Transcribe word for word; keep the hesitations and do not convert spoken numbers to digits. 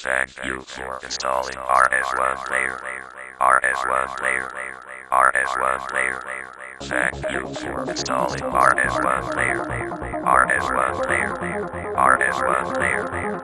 Thank you for installing R S one player. R S one player. R S one player. Thank you for installing R S one player. R S one player. R S one player.